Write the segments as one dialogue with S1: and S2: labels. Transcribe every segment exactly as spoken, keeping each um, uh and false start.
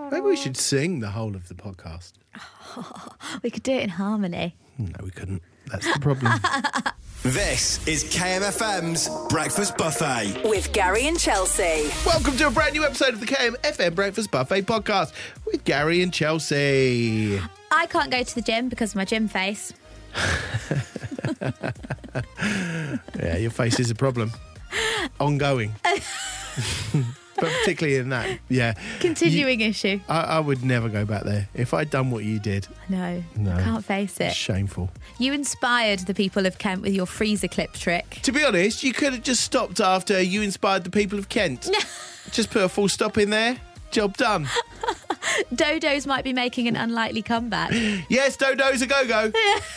S1: Maybe we should sing the whole of the podcast.
S2: Oh, we could do it in harmony.
S1: No, we couldn't. That's the problem.
S3: This is K M F M's Breakfast Buffet.
S4: With Gary and Chelsea.
S1: Welcome to a brand new episode of the K M F M Breakfast Buffet podcast with Gary and Chelsea.
S2: I can't go to the gym because of my gym face.
S1: Yeah, your face is a problem. Ongoing. But particularly in that, yeah.
S2: Continuing
S1: You-
S2: issue.
S1: I, I would never go back there. If I'd done what you did,
S2: No,
S1: No.
S2: I can't face it.
S1: shameful.
S2: You inspired the people of Kent with your freezer clip trick.
S1: To be honest, you could have just stopped after you inspired the people of Kent. Just put a full stop in there. Job done.
S2: Dodos might be making an unlikely comeback.
S1: Yes, Dodo's a go-go.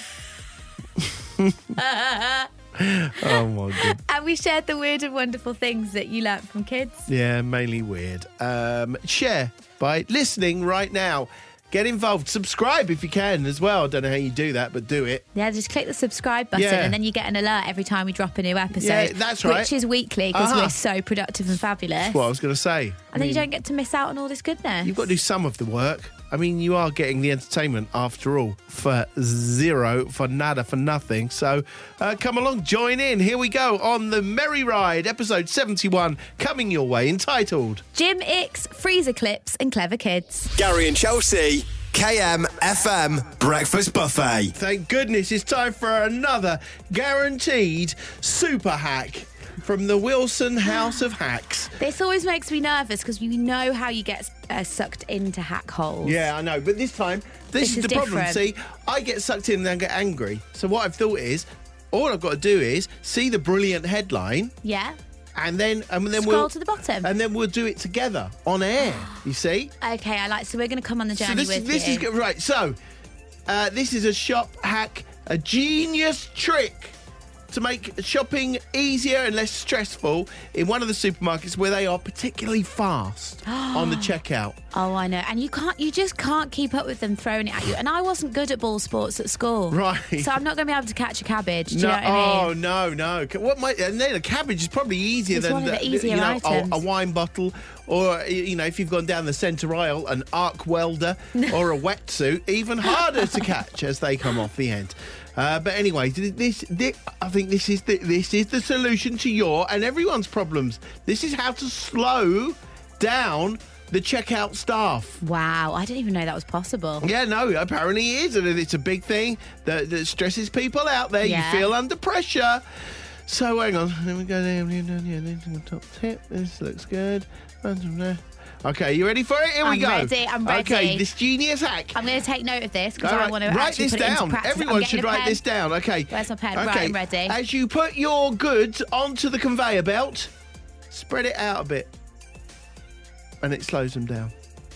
S1: Oh, my God.
S2: And we shared the weird and wonderful things that you learnt from kids.
S1: Yeah, mainly weird. Um, share by listening right now. Get involved. Subscribe if you can as well. I don't know how you do that, but do it.
S2: Yeah, just click the subscribe button
S1: Yeah.
S2: and then you get an alert every time we drop a new episode.
S1: Yeah, that's right.
S2: Which is weekly because
S1: Uh-huh.
S2: we're so productive and fabulous.
S1: That's what I was going to say.
S2: And then you don't get to miss out on all this goodness.
S1: You've got to do some of the work. I mean, you are getting the entertainment after all for zero, for nada, for nothing. So uh, come along, join in. Here we go on the Merry Ride, episode seventy-one, coming your way, entitled
S2: Jim Ix, freezer clips and clever kids.
S3: Gary and Chelsea, K M F M Breakfast Buffet.
S1: Thank goodness it's time for another guaranteed super hack from the Wilson House of Hacks.
S2: This always makes me nervous because you know how you get uh, sucked into hack holes.
S1: Yeah, I know, but this time, this,
S2: This
S1: is,
S2: is
S1: the problem.
S2: different.
S1: See, I get sucked in and then get angry. So what I've thought is, all I've got to do is see the brilliant headline,
S2: Yeah?
S1: and then and then
S2: Scroll
S1: we'll
S2: to the bottom.
S1: and then we'll do it together on air. You see?
S2: Okay, I like. So we're going to come on the journey
S1: So this
S2: with
S1: this
S2: you.
S1: is good. Right. So uh, this is a shop hack, a genius trick to make shopping easier and less stressful in one of the supermarkets where they are particularly fast on the checkout.
S2: Oh, I know. And you can't. You just can't keep up with them throwing it at you. And I wasn't good at ball sports at school.
S1: Right.
S2: So I'm not going to be able to catch a cabbage. Do you
S1: No,
S2: know what I
S1: oh
S2: mean?
S1: no, no. What might and then a cabbage is probably easier
S2: It's
S1: than
S2: one of the easier
S1: you know,
S2: items.
S1: A, a wine bottle, or you know, if you've gone down the centre aisle, an arc welder or a wetsuit, even harder to catch as they come off the end. Uh, but anyway, this, this I think this is the, this is the solution to your and everyone's problems. This is how to slow down the checkout staff.
S2: Wow, I didn't even know that was possible.
S1: Yeah, no, apparently it is, and it's a big thing that, that stresses people out there.
S2: Yeah.
S1: You feel under pressure. So hang on, let me go down here, down here, down to the top tip. This looks good. Okay, you ready for it? Here we
S2: I'm
S1: go.
S2: ready, I'm ready.
S1: Okay, this genius hack.
S2: I'm going to take note of this because
S1: All
S2: I
S1: right,
S2: want to
S1: write
S2: actually
S1: this
S2: put it into
S1: down.
S2: practice.
S1: Everyone
S2: I'm
S1: should
S2: getting a
S1: write
S2: pen.
S1: this down. Okay.
S2: Where's my pen? Right,
S1: Okay.
S2: I'm ready.
S1: As you put your goods onto the conveyor belt, spread it out a bit, and it slows them down.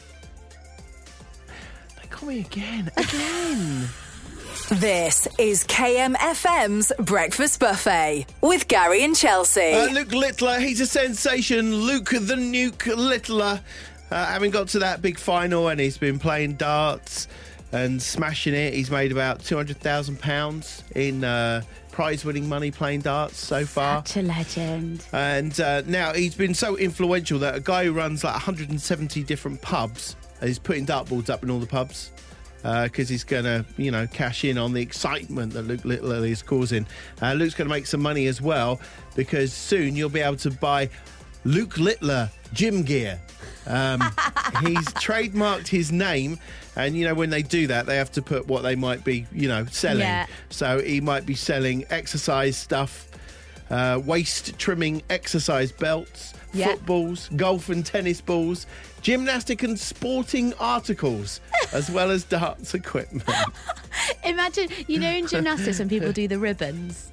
S1: They call me again, again.
S4: This is K M F M's Breakfast Buffet with Gary and Chelsea.
S1: Uh, Luke Littler, he's a sensation. Luke the Nuke Littler, uh, having got to that big final, and he's been playing darts and smashing it. He's made about two hundred thousand pounds in uh, prize-winning money playing darts so far.
S2: Such a legend.
S1: And uh, now he's been so influential that a guy who runs like one hundred seventy different pubs is putting dartboards up in all the pubs. Because uh, he's going to, you know, cash in on the excitement that Luke Littler is causing. Uh, Luke's going to make some money as well, because soon you'll be able to buy Luke Littler gym gear. Um, he's trademarked his name, and, you know, when they do that, they have to put what they might be, you know, selling.
S2: Yeah.
S1: So he might be selling exercise stuff, uh, waist trimming exercise belts,
S2: Yeah.
S1: footballs, golf and tennis balls, gymnastic and sporting articles, as well as darts equipment.
S2: Imagine, you know, in gymnastics when people do the ribbons.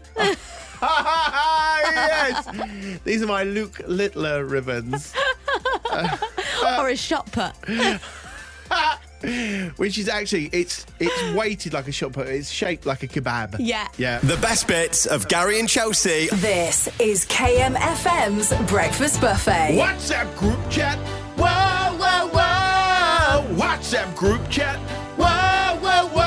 S1: Yes! These are my Luke Littler ribbons.
S2: Or a shot put.
S1: Which is actually, it's it's weighted like a shot put. It's shaped like a kebab.
S2: Yeah.
S1: Yeah.
S3: The best bits of Gary and Chelsea.
S4: This is K M F M's Breakfast Buffet.
S1: WhatsApp group chat. Whoa, whoa, whoa. WhatsApp group chat. Whoa, whoa, whoa.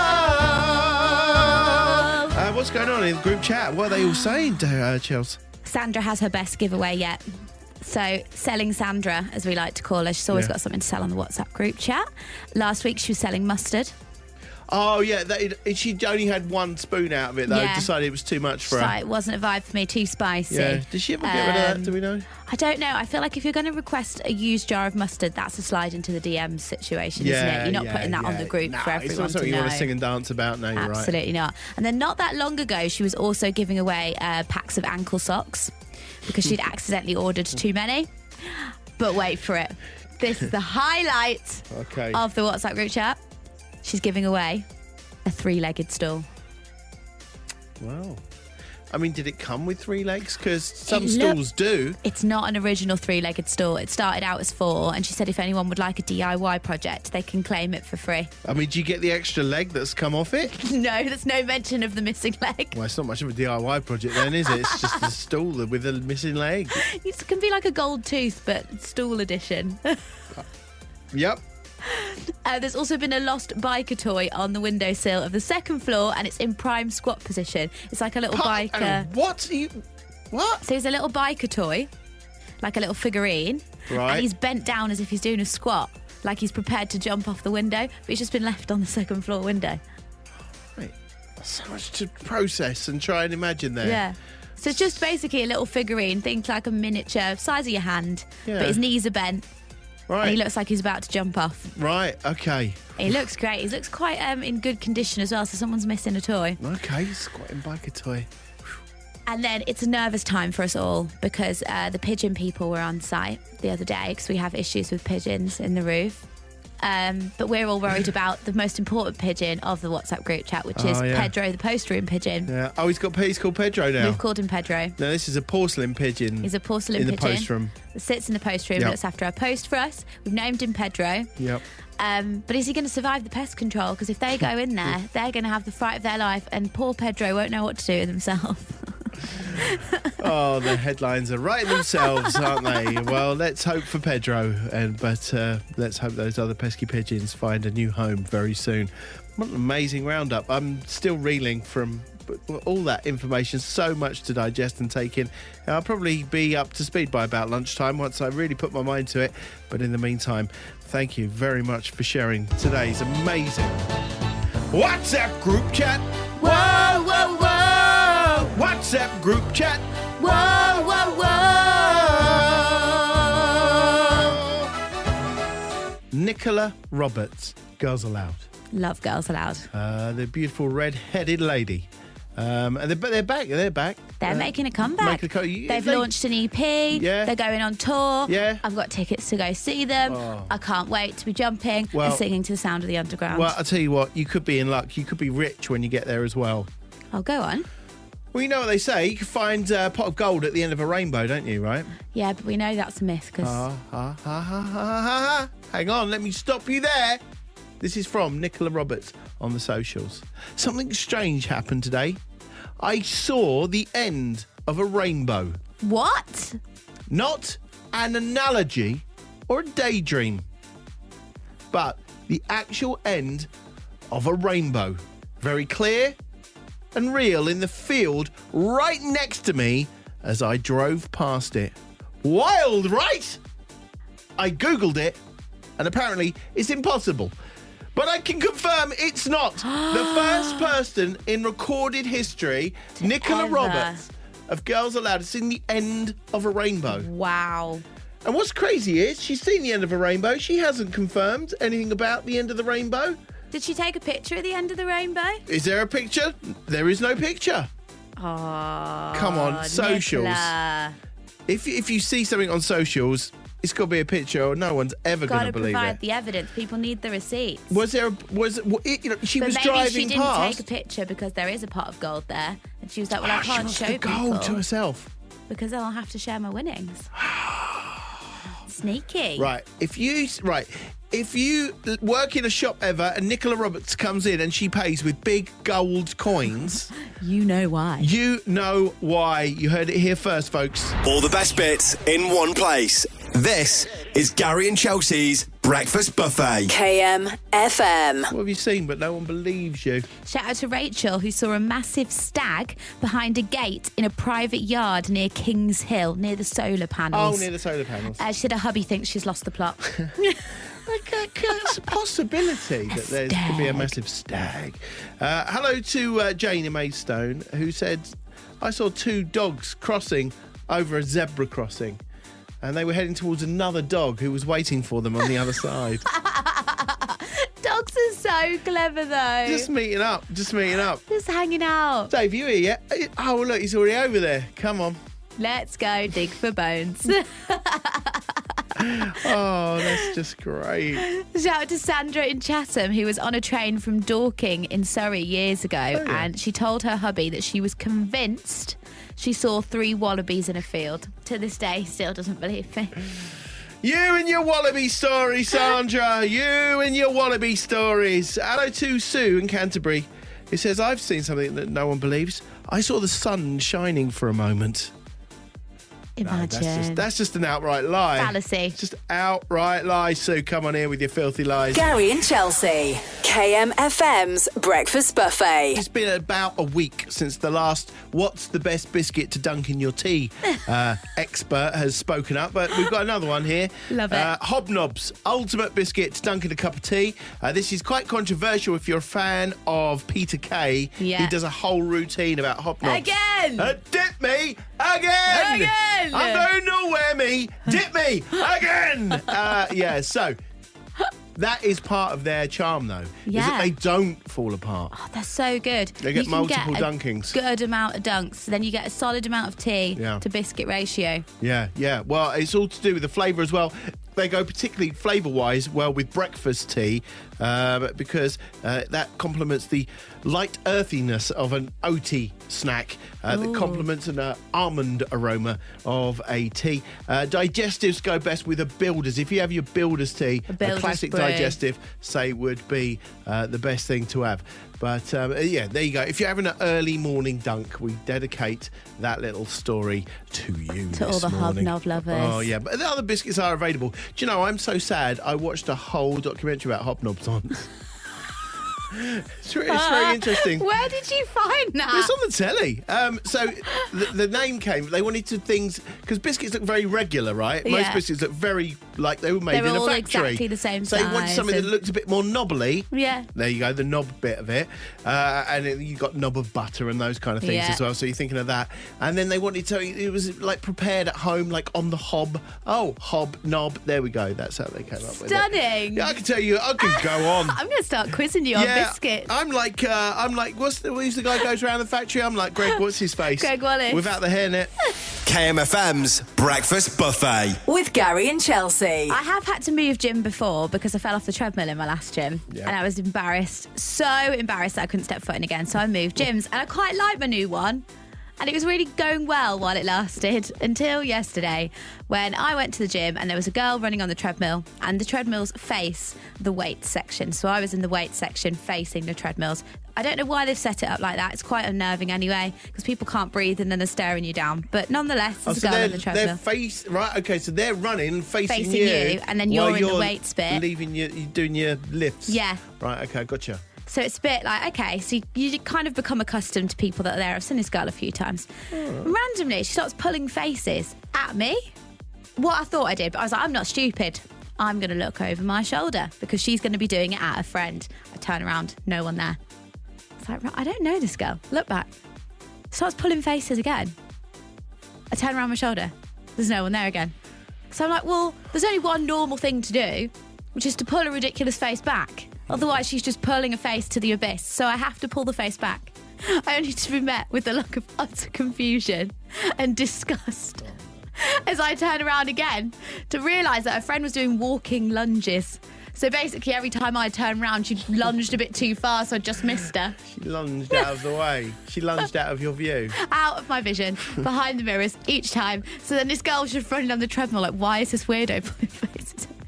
S1: Uh, what's going on in the group chat? What are they all saying, uh, Chelsea?
S2: Sandra has her best giveaway yet. So, selling Sandra, as we like to call her, she's always
S1: Yeah.
S2: got something to sell on the WhatsApp group chat. Last week, she was selling mustard.
S1: Oh, yeah, that, she only had one spoon out of it, though.
S2: Yeah.
S1: Decided it was too much for
S2: So
S1: her.
S2: it wasn't a vibe for me, too spicy.
S1: Yeah. Did she ever get rid of that?
S2: Um,
S1: Do we know?
S2: I don't know. I feel like if you're going to request a used jar of mustard, that's a slide into the D Ms situation, isn't it? You're not
S1: yeah,
S2: putting that on
S1: yeah.
S2: the group
S1: No,
S2: for
S1: it's
S2: everyone
S1: not
S2: to
S1: something
S2: know.
S1: you want to sing and dance about. No, you're right.
S2: Absolutely not. And then not that long ago, she was also giving away uh, packs of ankle socks because she'd accidentally ordered too many. But wait for it. This is the highlight
S1: Okay.
S2: of the WhatsApp group chat. She's giving away a three-legged stool.
S1: Wow. I mean, did it come with three legs? Because some
S2: It
S1: stools
S2: look-
S1: do.
S2: It's not an original three-legged stool. It started out as four, and she said if anyone would like a D I Y project, they can claim it for free.
S1: I mean, do you get the extra leg that's come off it?
S2: No, there's no mention of the missing leg.
S1: Well, it's not much of a D I Y project then, is it? It's just a stool with a missing leg.
S2: It can be like a gold tooth, but stool edition.
S1: Yep.
S2: Uh, there's also been a lost biker toy on the windowsill of the second floor, and it's in prime squat position. It's like a little
S1: Pa-
S2: biker.
S1: and what? Are you, what?
S2: So it's a little biker toy, like a little figurine.
S1: Right.
S2: And he's bent down as if he's doing a squat, like he's prepared to jump off the window, but he's just been left on the second floor window.
S1: Right. So much to process and try and imagine there.
S2: Yeah. So it's just basically a little figurine, think like a miniature, size of your hand,
S1: Yeah.
S2: but his knees are bent,
S1: Right.
S2: and he looks like he's about to jump off.
S1: Right. Okay.
S2: He looks great. He looks quite um, in good condition as well, so someone's missing a toy.
S1: Okay. Squatting biker toy.
S2: And then it's a nervous time for us all because uh, the pigeon people were on site the other day because we have issues with pigeons in the roof. Um, but we're all worried about the most important pigeon of the WhatsApp group chat, which is
S1: Oh, yeah.
S2: Pedro, the post room pigeon.
S1: Yeah. Oh, he's got. He's called Pedro now.
S2: We've called him Pedro.
S1: No, this is a porcelain pigeon.
S2: He's a porcelain
S1: in
S2: pigeon.
S1: the post room.
S2: That sits in the post room,
S1: Yep.
S2: looks after our post for us. We've named him Pedro.
S1: Yep.
S2: Um, but is he going to survive the pest control? Because if they go in there, they're going to have the fright of their life, and poor Pedro won't know what to do with himself.
S1: Oh, the headlines are writing themselves, aren't they? Well, let's hope for Pedro, and but uh, let's hope those other pesky pigeons find a new home very soon. What an amazing roundup. I'm still reeling from all that information, so much to digest and take in. I'll probably be up to speed by about lunchtime once I really put my mind to it. But in the meantime, thank you very much for sharing today's amazing WhatsApp group chat. Whoa, whoa, whoa! WhatsApp group chat.
S2: Whoa, whoa, whoa!
S1: Nicola Roberts, Girls Aloud.
S2: Love Girls Aloud.
S1: Uh, the beautiful red-headed lady. Um, and they're, they're back. They're back.
S2: They're
S1: Uh,
S2: making a comeback.
S1: making a co- you-
S2: They've
S1: they-
S2: launched an E P.
S1: Yeah.
S2: They're going on tour.
S1: Yeah.
S2: I've got tickets to go see them.
S1: Oh.
S2: I can't wait to be jumping
S1: Well-
S2: and singing to the sound of the underground.
S1: Well, I'll tell you what. You could be in luck. You could be rich when you get there as well.
S2: I'll go on.
S1: Well, you know what they say. You can find a pot of gold at the end of a rainbow, don't you, right?
S2: Yeah, but we know that's a myth because
S1: Ah, ha, ha, ha, ha, ha, ha. Hang on, let me stop you there. This is from Nicola Roberts on the socials. Something strange happened today. I saw the end of a rainbow.
S2: what?
S1: Not an analogy or a daydream, but the actual end of a rainbow. Very clear and real in the field right next to me as I drove past it. Wild, right? I Googled it, and apparently it's impossible. But I can confirm it's not. The first person in recorded history, Nicola
S2: ever.
S1: Roberts of Girls Aloud, has seen the end of a rainbow.
S2: Wow.
S1: And what's crazy is she's seen the end of a rainbow. She hasn't confirmed anything about the end of the rainbow.
S2: Did she take a picture at the end of the rainbow?
S1: Is there a picture? There is no picture.
S2: Oh,
S1: Come on, socials.
S2: Nicola.
S1: If if you see something on socials, it's got to be a picture, or no one's ever going
S2: Got
S1: to
S2: to
S1: believe
S2: provide
S1: it.
S2: the evidence. People need the receipts.
S1: Was there? A, was well, it, you know? She
S2: but
S1: was
S2: maybe
S1: driving
S2: she didn't
S1: past.
S2: take a picture because there is a pot of gold there, and she was like, "Well, I
S1: Ah, she
S2: can't
S1: wants
S2: show
S1: the gold
S2: people
S1: to herself.
S2: because then I'll have to share my winnings." Sneaky.
S1: Right. If you right, if you work in a shop ever, and Nicola Roberts comes in and she pays with big gold coins,
S2: You know why.
S1: you know why. You heard it here first, folks.
S3: All the best bits in one place. This is Gary and Chelsea's Breakfast Buffet.
S4: K M F M.
S1: What have you seen but no one believes you?
S2: Shout out to Rachel, who saw a massive stag behind a gate in a private yard near Kings Hill, near the solar panels.
S1: Oh, near the solar panels.
S2: Uh, she said her hubby thinks she's lost the plot.
S1: It's a possibility that there could be a massive stag. Uh, hello to uh, Jane in Maidstone, who said, I saw two dogs crossing over a zebra crossing, and they were heading towards another dog who was waiting for them on the other side.
S2: Dogs are so clever, though.
S1: Just meeting up, just meeting up.
S2: Just hanging out.
S1: Dave, you here yet? Oh, look, he's already over there. Come on.
S2: Let's go dig for bones.
S1: Oh, that's just great.
S2: Shout out to Sandra in Chatham, who was on a train from Dorking in Surrey years ago,
S1: Oh, yeah.
S2: and she told her hubby that she was convinced she saw three wallabies in a field. To this day, still doesn't believe me.
S1: You and your wallaby story, Sandra. You and your wallaby stories. Hello to Sue in Canterbury. It says, I've seen something that no one believes. I saw the sun shining for a moment. No,
S2: Imagine.
S1: that's, just, that's just an outright lie.
S2: Fallacy.
S1: It's just outright lie, Sue. Come on here with your filthy lies.
S4: Gary and Chelsea. K M F M's Breakfast Buffet.
S1: It's been about a week since the last What's the Best Biscuit to Dunk in Your Tea uh, expert has spoken up, but we've got another one here.
S2: Love it.
S1: Uh, Hobnobs, ultimate biscuit to dunk in a cup of tea. Uh, this is quite controversial if you're a fan of Peter Kay.
S2: Yeah.
S1: He does a whole routine about Hobnobs.
S2: Again!
S1: Uh, dip me again!
S2: Again!
S1: I'm going nowhere, me! Dip me again! Uh, yeah, so... That is part of their charm, though, is
S2: Yeah.
S1: that they don't fall apart.
S2: Oh, they're so good.
S1: They get
S2: You can
S1: multiple
S2: get a
S1: dunkings.
S2: Good amount of dunks. Then you get a solid amount of tea
S1: Yeah.
S2: to biscuit ratio.
S1: Yeah, yeah. Well, it's all to do with the flavour as well. They go particularly flavour-wise well with breakfast tea uh, because uh, that complements the light earthiness of an oaty snack uh, that
S2: Ooh.
S1: complements an uh, almond aroma of a tea. Uh, digestives go best with a Builder's. If you have your Builder's tea,
S2: A
S1: a,
S2: Builder's
S1: classic
S2: brew.
S1: digestive, say, would be uh, the best thing to have. But um, yeah, there you go. If you're having an early morning dunk, we dedicate that little story to you.
S2: To all
S1: this
S2: the
S1: morning.
S2: Hobnob lovers.
S1: Oh yeah, but the other biscuits are available. Do you know? I'm so sad. I watched a whole documentary about Hobnobs on. It's, re- it's very interesting.
S2: Where did you find that?
S1: It's on the telly. Um, so the, the name came. They wanted to things because biscuits look very regular, right? Most
S2: Yeah.
S1: biscuits look very like they were made
S2: They're
S1: in a
S2: all
S1: factory.
S2: exactly the same
S1: So they wanted
S2: size
S1: something
S2: and-
S1: that looked a bit more knobbly.
S2: Yeah.
S1: There you go, the knob bit of it, uh, and then you got knob of butter and those kind of things
S2: Yeah.
S1: as well. So you're thinking of that, and then they wanted to. It was like prepared at home, like on the hob. Oh, hob knob. There we go. That's how they came up with it.
S2: Stunning.
S1: Yeah, I can tell you. I could go on.
S2: I'm going to start quizzing you on biscuits.
S1: I'm like, uh, I'm like, what's the, who's the guy who goes around the factory? I'm like, Greg, what's his face?
S2: Greg Wallace.
S1: Without the hairnet.
S3: K M F M's Breakfast Buffet.
S4: With Gary and Chelsea.
S2: I have had to move gym before because I fell off the treadmill in my last gym.
S1: Yeah.
S2: And I was embarrassed, so embarrassed that I couldn't step foot in again. So I moved gyms and I quite like my new one. And it was really going well while it lasted until yesterday when I went to the gym and there was a girl running on the treadmill and the treadmills face the weights section. So I was in the weights section facing the treadmills. I don't know why they've set it up like that. It's quite unnerving anyway because people can't breathe and then they're staring you down. But nonetheless, there's
S1: Oh,
S2: a
S1: so
S2: girl
S1: they're,
S2: on the treadmill.
S1: they're face right. Okay, so they're running facing,
S2: Facing you, and then
S1: while
S2: you're in the weights bit.
S1: leaving your, you're doing your lifts.
S2: Yeah.
S1: Right. Okay, gotcha.
S2: So it's a bit like, okay, so you, you kind of become accustomed to people that are there. I've seen this girl a few times. Randomly, she starts pulling faces at me. What I thought I did, but I was like, I'm not stupid. I'm going to look over my shoulder because she's going to be doing it at a friend. I turn around, no one there. It's like, right, I don't know this girl. Look back. Starts pulling faces again. I turn around my shoulder. There's no one there again. So I'm like, well, there's only one normal thing to do, which is to pull a ridiculous face back. Otherwise, she's just pulling a face to the abyss. So I have to pull the face back. I only to be met with a look of utter confusion and disgust as I turn around again to realise that her friend was doing walking lunges. So basically, every time I turned around, she lunged a bit too far, so I just missed her.
S1: She lunged out of the way. She lunged out of your view.
S2: Out of my vision, behind the mirrors, each time. So then this girl was just running on the treadmill like, why is this weirdo pulling faces at me?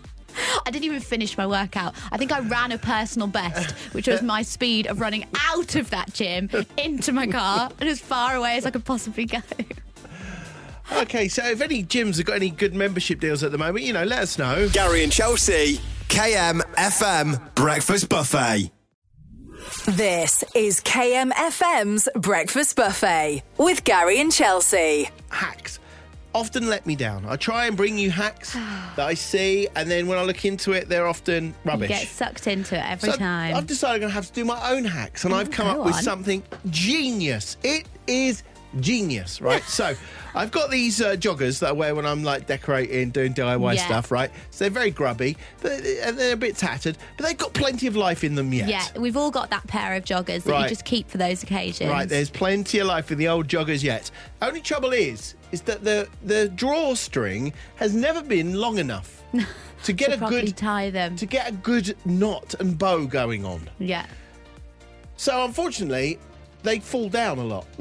S2: I didn't even finish my workout. I think I ran a personal best, which was my speed of running out of that gym into my car and as far away as I could possibly go.
S1: Okay, so if any gyms have got any good membership deals at the moment, you know, let us know.
S3: Gary and Chelsea, K M F M Breakfast Buffet.
S4: This is K M F M's Breakfast Buffet with Gary and Chelsea.
S1: Hacks often let me down. I try and bring you hacks that I see, and then when I look into it, they're often rubbish.
S2: You get sucked into it every
S1: So
S2: time.
S1: I've decided I'm going to have to do my own hacks, and
S2: Oh,
S1: I've come
S2: go
S1: up with
S2: on.
S1: something genius. It is genius, right? So I've got these uh, joggers that I wear when I'm like decorating, doing D I Y
S2: Yeah.
S1: stuff, right? So they're very grubby, but and they're a bit tattered, but they've got plenty of life in them yet.
S2: Yeah, we've all got that pair of joggers that
S1: Right.
S2: you just keep for those occasions.
S1: Right, there's plenty of life in the old joggers yet. Only trouble is, is that the the drawstring has never been long enough to get
S2: to
S1: a
S2: properly
S1: good
S2: tie them.
S1: to get a good knot and bow going on.
S2: Yeah.
S1: So unfortunately, they fall down a lot,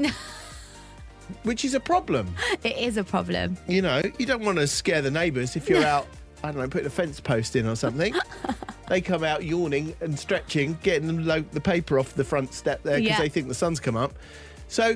S1: which is a problem.
S2: It is a problem.
S1: You know, you don't want to scare the neighbours if you're out, I don't know, putting a fence post in or something. They come out yawning and stretching, getting the, lo- the paper off the front step there because
S2: Yeah.
S1: they think the sun's come up. So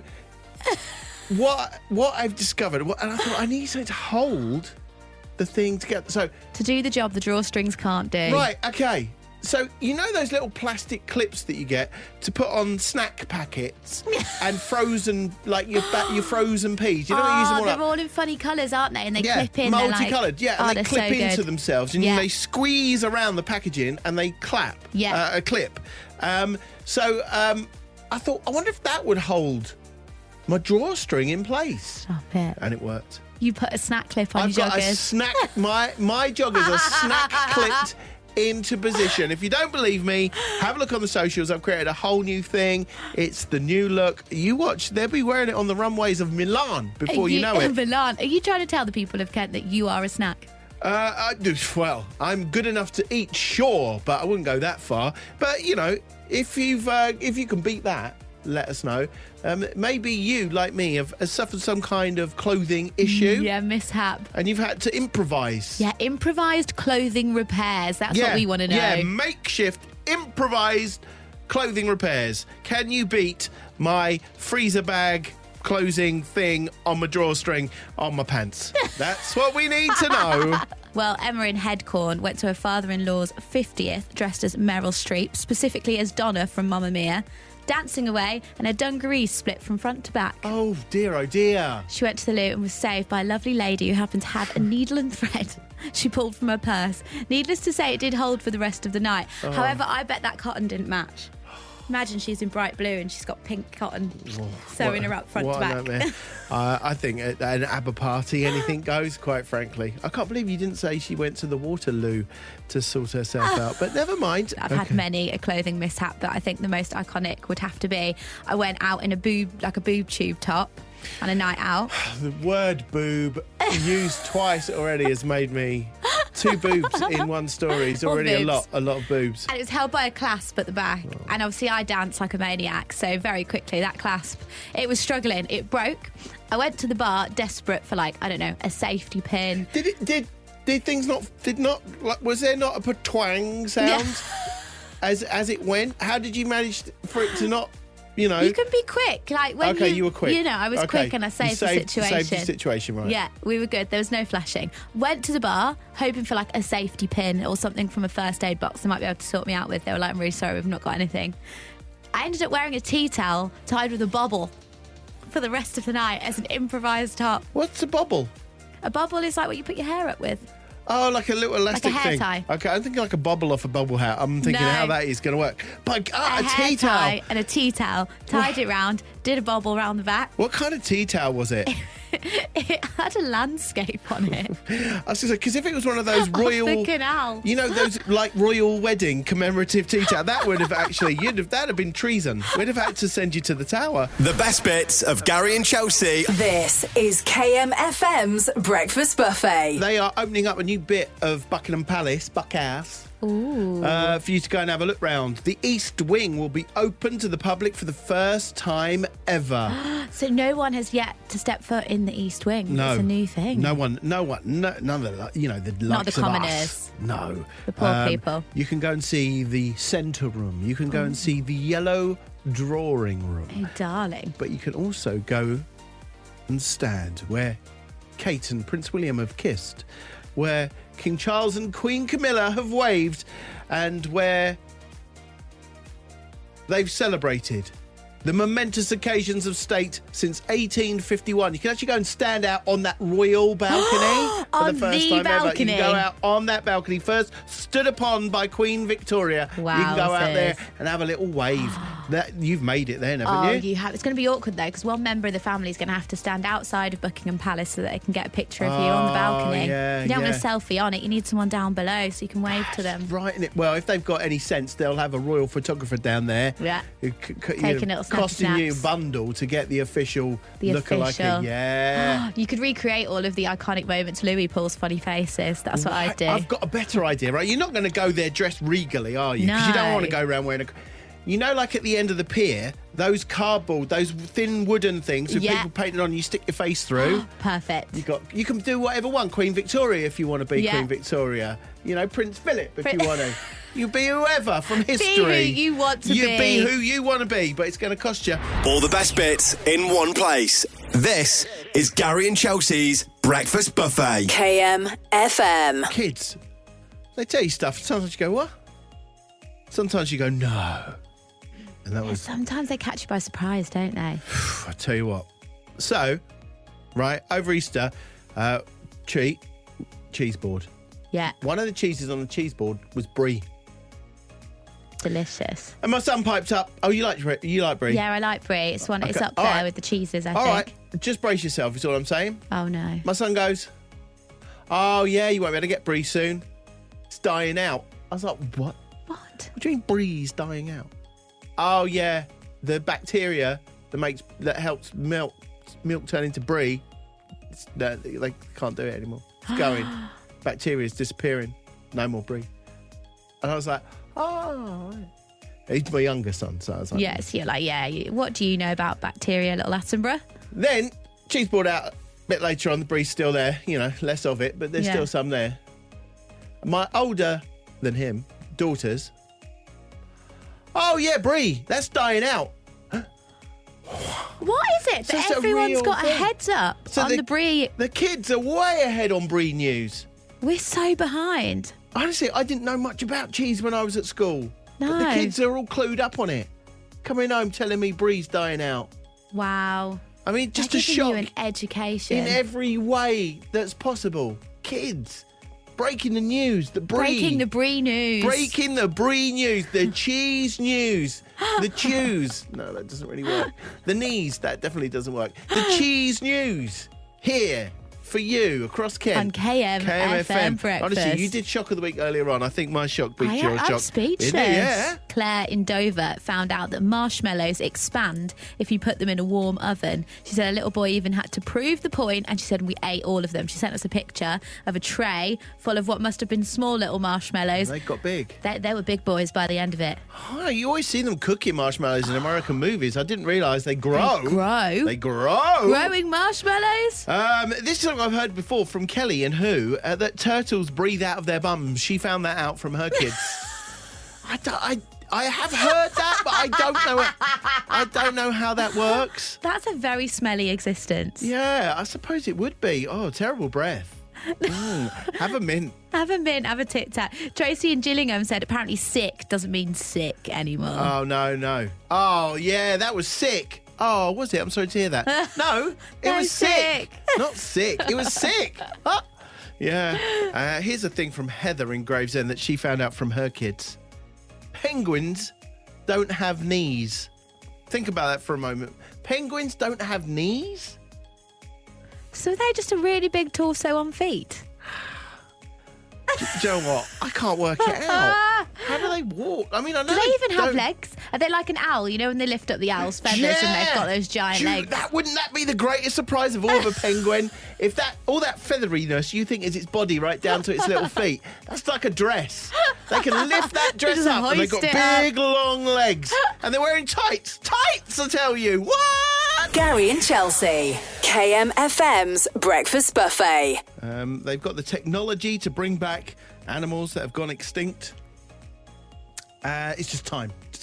S1: what what I've discovered, what, and I thought I need something to hold the thing together. So,
S2: To do the job the drawstrings can't do.
S1: right, okay. So, you know those little plastic clips that you get to put on snack packets and frozen, like your ba- your frozen peas? You know, you use them
S2: Oh,
S1: all
S2: they're
S1: up.
S2: all in funny colours, aren't they? And they
S1: Yeah,
S2: clip in. they're like-
S1: multicoloured, yeah,
S2: oh,
S1: and they
S2: they're
S1: clip
S2: so
S1: into
S2: good.
S1: themselves, and
S2: Yeah.
S1: they squeeze around the packaging, and they clap,
S2: Yeah.
S1: uh, a clip. Um, so um, I thought, I wonder if that would hold my drawstring in place,
S2: Stop it.
S1: and it worked.
S2: You put a snack clip on
S1: I've
S2: your
S1: got a
S2: joggers.
S1: snack. My my joggers are snack clipped into position. If you don't believe me, have a look on the socials. I've created a whole new thing. It's the new look. You watch. They'll be wearing it on the runways of Milan before
S2: Are
S1: you, know it.
S2: Milan, are you trying to tell the people of Kent that you are a snack?
S1: Uh, I do, well, I'm good enough to eat, sure, but I wouldn't go that far. But you know, if you've uh, if you can beat that, let us know. Um, maybe you, like me, have, have suffered some kind of clothing issue,
S2: Yeah, mishap.
S1: and you've had to improvise.
S2: Yeah, improvised clothing repairs. That's what we want to know.
S1: Yeah, makeshift, improvised clothing repairs. Can you beat my freezer bag closing thing on my drawstring on my pants? That's what we need to know.
S2: Well, Emma in Headcorn went to her father-in-law's fiftieth dressed as Meryl Streep, specifically as Donna from Mamma Mia, dancing away, and her dungarees split from front to back.
S1: Oh dear, oh dear.
S2: She went to the loo and was saved by a lovely lady who happened to have a needle and thread she pulled from her purse. Needless to say, it did hold for the rest of the night.
S1: Oh.
S2: However, I bet that cotton didn't match. Imagine she's in bright blue and she's got pink cotton sewing
S1: What-
S2: her up front
S1: what
S2: to
S1: a
S2: back.
S1: nightmare. uh, I think at an ABBA party, anything goes, quite frankly. I can't believe you didn't say she went to the Waterloo to sort herself out, but never mind.
S2: I've had many a clothing mishap, but I think the most iconic would have to be I went out in a boob, like a boob tube top on a night out.
S1: The word boob used twice already has made me... Two boobs in one story is
S2: All
S1: already a
S2: boobs.
S1: lot, a lot of boobs.
S2: And it was held by a clasp at the back. And obviously I dance like a maniac, so very quickly that clasp, it was struggling. It broke. I went to the bar desperate for, like, I don't know, a safety pin.
S1: Did it? Did did things not? Did not? Like, was there not a patwang sound as as it went? How did you manage for it to not? You know.
S2: You can be quick. Like when
S1: okay,
S2: you,
S1: you were quick.
S2: You know, I was
S1: Okay.
S2: quick and I
S1: You
S2: saved,
S1: saved,
S2: the situation.
S1: Saved the situation, right?
S2: Yeah, we were good. There was no flashing. Went to the bar, hoping for like a safety pin or something from a first aid box they might be able to sort me out with. They were like, I'm really sorry, we've not got anything. I ended up wearing a tea towel tied with a bobble for the rest of the night as an improvised top.
S1: What's a bobble?
S2: A bobble is like what you put your hair up with.
S1: Oh, like a little elastic
S2: hair
S1: thing.
S2: tie.
S1: Okay, I'm thinking like a bobble off a bubble hat. I'm thinking
S2: No.
S1: how that is going to work. But ah,
S2: a
S1: a,
S2: hair
S1: tea
S2: tie
S1: towel.
S2: and a tea towel, tied it round, did a bobble round the back.
S1: What kind of tea towel was it?
S2: It had a landscape on it.
S1: I was going to say, because if it was one of those
S2: Off
S1: royal,
S2: the canal.
S1: you know, those like royal wedding commemorative tea towel, that would have actually, you'd have, that'd have been treason. We'd have had to send you to the tower.
S3: The best bits of Gary and Chelsea.
S4: This is K M F M's Breakfast Buffet.
S1: They are opening up a new bit of Buckingham Palace, Buckhouse, uh, for you to go and have a look round. The East Wing will be open to the public for the first time ever.
S2: So no one has yet to step foot in the East Wing.
S1: No,
S2: It's a new thing.
S1: No one, no one, no, none of the, you know, the
S2: Not
S1: likes
S2: the
S1: of
S2: commoners.
S1: us. No,
S2: The poor people.
S1: You can go and see the centre room. You can go and see the yellow drawing room.
S2: Oh, darling.
S1: But you can also go and stand where Kate and Prince William have kissed, where King Charles and Queen Camilla have waved, and where they've celebrated the momentous occasions of state since eighteen fifty-one. You can actually go and stand out on that royal balcony for
S2: On
S1: the first
S2: the
S1: time ever. You
S2: balcony.
S1: can go out on that balcony, first stood upon by Queen Victoria. You can go out
S2: Wowzers.
S1: there and have a little wave. That you've made it then, haven't
S2: Oh,
S1: you?
S2: you have. It's going to be awkward though, because one member of the family is going to have to stand outside of Buckingham Palace so that they can get a picture of you on the
S1: Oh,
S2: balcony.
S1: yeah,
S2: you don't
S1: yeah.
S2: want a selfie on it. You need someone down below so you can wave to them.
S1: Right in it. Well, if they've got any sense, they'll have a royal photographer down there.
S2: Yeah.
S1: who c- c- you
S2: Taking
S1: know,
S2: little snappy
S1: costing you a
S2: snaps.
S1: bundle to get the official
S2: The
S1: look-alike.
S2: official.
S1: Yeah.
S2: You could recreate all of the iconic moments Louis pulls funny faces. That's what I'd do.
S1: I've got a better idea, right? You're not going to go there dressed regally, are you? Because you don't
S2: No.
S1: want to go around wearing a. You know, like at the end of the pier, those cardboard, those thin wooden things with
S2: Yeah.
S1: people painted on, you stick your face through.
S2: Perfect.
S1: You got. You can do whatever one. Queen Victoria, if you want to be
S2: Yeah.
S1: Queen Victoria. You know, Prince Philip, if
S2: Pri-
S1: you want to. You be whoever from history.
S2: who you want to
S1: you
S2: be.
S1: be who you want to be, but it's going to cost you.
S3: All the best bits in one place. This is Gary and Chelsea's Breakfast Buffet.
S4: K M F M.
S1: Kids, they tell you stuff. Sometimes you go, what? Sometimes you go, no. And that was,
S2: Sometimes they catch you by surprise, don't they?
S1: I tell you what. So, right, over Easter, uh, cheat, cheese board.
S2: Yeah,
S1: One of the cheeses on the cheese board was brie.
S2: delicious.
S1: And my son piped up, oh, you like brie? You like brie?
S2: Yeah, I like brie. It's one. It's
S1: Okay,
S2: up
S1: all
S2: there
S1: right.
S2: with the cheeses. I
S1: All
S2: think.
S1: right, just brace yourself, is all I'm saying.
S2: Oh no.
S1: My son goes, oh, yeah, you won't be able to get brie soon. It's dying out. I was like, what?
S2: What?
S1: What do you mean brie's dying out? Oh yeah, the bacteria that makes that helps milk milk turn into brie. It's, that they can't do it anymore. It's going. Bacteria is disappearing. No more brie. And I was like, oh. Right. He's my younger son, so I was like,
S2: Yes, you're like, yeah. You, what do you know about bacteria, little Attenborough?
S1: Then cheese board out a bit later on. The brie's still there. You know, less of it, but there's
S2: Yeah.
S1: still some there. My older than him daughters. Oh yeah, brie. That's dying out.
S2: What is it
S1: So
S2: that
S1: it's a
S2: everyone's
S1: real
S2: got a
S1: thing.
S2: heads up
S1: So
S2: on
S1: they-
S2: the brie?
S1: The kids are way ahead on brie news.
S2: We're so behind.
S1: Honestly, I didn't know much about cheese when I was at school. But the
S2: No.
S1: kids are all clued up on it. Coming home telling me brie's dying out.
S2: Wow.
S1: I mean, just
S2: They're
S1: a
S2: giving
S1: shock
S2: you an education.
S1: in every way that's possible. Kids, breaking the news, the brie.
S2: Breaking the brie news.
S1: Breaking the brie news, the cheese news, the chews. No, that doesn't really work. The knees, that definitely doesn't work. The cheese news here for you across Kent.
S2: On K M F M Breakfast.
S1: Honestly, you did shock of the week earlier on. I think my shock beat
S2: I,
S1: your
S2: I'm
S1: shock.
S2: speechless.
S1: Isn't it? Yeah.
S2: Claire in Dover found out that marshmallows expand if you put them in a warm oven. She said a little boy even had to prove the point, and she said we ate all of them. She sent us a picture of a tray full of what must have been small little marshmallows.
S1: They got big.
S2: They, they were big boys by the end of it.
S1: Oh, you always see them cooking marshmallows in American movies. I didn't realise they grow.
S2: They grow.
S1: They grow.
S2: Growing marshmallows?
S1: Um, this is something I've heard before from Kelly and Who, uh, that turtles breathe out of their bums. She found that out from her kids. I, don't, I, I have heard that, but I don't know. I don't know how that works.
S2: That's a very smelly existence.
S1: Yeah, I suppose it would be. Oh, terrible breath. Mm, have a mint.
S2: Have a mint, have a Tic Tac. Tracy in Gillingham said apparently sick doesn't mean sick anymore.
S1: Oh, no, no. Oh, yeah, that was sick. Oh, was it? I'm sorry to hear that. No, it
S2: No,
S1: was sick.
S2: sick.
S1: Not sick. It was sick. Huh? Yeah. Uh, here's a thing from Heather in Gravesend that she found out from her kids. Penguins don't have knees. Think about that for a moment. Penguins don't have knees?
S2: So they're just a really big torso on feet.
S1: Do you know what? I can't work it out. How do they walk? I mean, I know
S2: Do they even have
S1: don't-
S2: legs? Are they like an owl? You know when they lift up the owl's feathers and they've got those giant
S1: Do you-
S2: legs?
S1: That wouldn't that be the greatest surprise of all of a penguin? If that all that featheriness you think is its body right down to its little feet, that's like a dress. They can lift that dress
S2: Just
S1: up and they've got
S2: hoist it up.
S1: big long legs and they're wearing tights. Tights, I tell you. What?
S4: Gary and Chelsea. K M F M's Breakfast Buffet.
S1: Um, they've got the technology to bring back animals that have gone extinct. Uh, it's just time. It's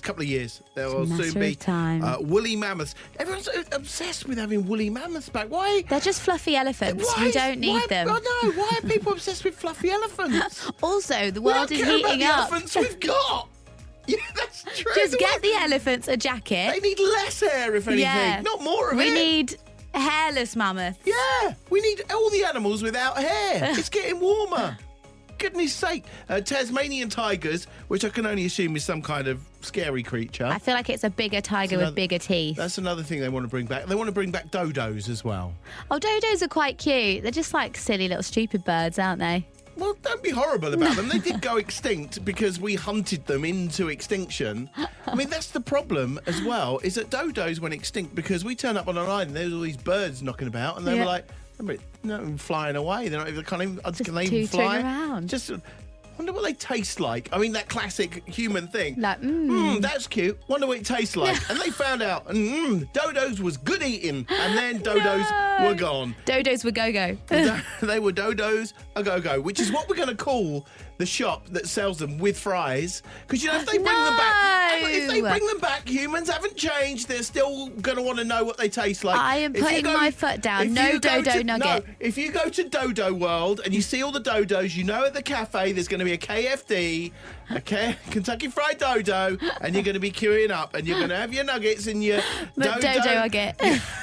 S1: next couple of years, there will
S2: matter
S1: soon be
S2: of time.
S1: Uh, woolly mammoths. Everyone's uh, obsessed with having woolly mammoths back. Why?
S2: They're just fluffy elephants.
S1: why
S2: We
S1: is-
S2: don't need
S1: why,
S2: them.
S1: I know. Why are people obsessed with fluffy elephants?
S2: Also, the
S1: We
S2: world
S1: don't
S2: is
S1: care about
S2: heating
S1: the
S2: up.
S1: elephants we've got. Yeah, that's true.
S2: Just
S1: The
S2: get
S1: world-
S2: the elephants a jacket.
S1: They need less hair, if anything,
S2: Yeah.
S1: not more of
S2: we
S1: it.
S2: need hairless mammoths.
S1: Yeah, we need all the animals without hair. It's getting warmer. Goodness sake. Uh, Tasmanian tigers, which I can only assume is some kind of scary creature.
S2: I feel like it's a bigger tiger
S1: another-
S2: with bigger teeth.
S1: That's another thing they want to bring back. They want to bring back dodos as well.
S2: Oh, dodos are quite cute. They're just like silly little stupid birds, aren't they?
S1: Well, don't be horrible about them. They did go extinct because we hunted them into extinction. I mean, that's the problem as well, is that dodos went extinct because we turned up on an island, there was all these birds knocking about, and they
S2: Yeah.
S1: were like, they're not even flying away. They're not even, they can't even,
S2: Just
S1: can they even
S2: tootling
S1: fly?
S2: around.
S1: Just, wonder what they taste like. I mean, that classic human thing.
S2: Like, mm.
S1: Mm, that's cute. Wonder what it tastes like. And they found out, mm, dodos was good eating, and then dodos
S2: No.
S1: were gone.
S2: Dodos were go-go.
S1: They were dodos a go-go, which is what we're going to call the shop that sells them with fries. Because, you know, if they bring them back,
S2: No.
S1: if they bring them back, humans haven't changed. They're still going to want to know what they taste like.
S2: I am
S1: If you
S2: putting
S1: go-
S2: my foot down.
S1: if
S2: No
S1: you go
S2: dodo
S1: to-
S2: nugget.
S1: No, if you go to Dodo World and you see all the dodos, you know at the cafe there's going to be a K F D, a K- Kentucky Fried Dodo, and you're going to be queuing up and you're going to have your nuggets and your
S2: But
S1: dodo.
S2: dodo nugget.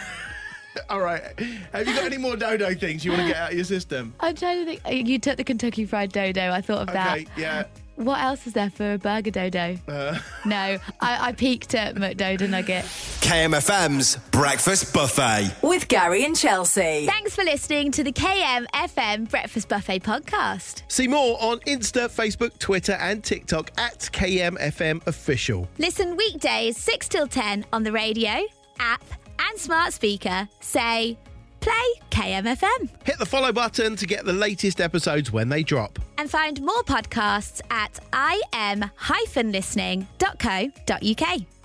S1: All right. Have you got any more dodo things you want to get out of your system?
S2: I'm trying to think. You took the Kentucky Fried Dodo. I thought of that.
S1: Okay, yeah.
S2: What else is there for a burger dodo?
S1: Uh,
S2: No, I, I peeked at McDodo Nugget.
S3: K M F M's Breakfast Buffet.
S4: With Gary and Chelsea.
S2: Thanks for listening to the K M F M Breakfast Buffet podcast.
S1: See more on Insta, Facebook, Twitter, and TikTok at K M F M Official.
S2: Listen weekdays six till ten on the radio, app, and smart speaker. Say, play K M F M.
S1: Hit the follow button to get the latest episodes when they drop.
S2: And find more podcasts at im dash listening dot co dot uk.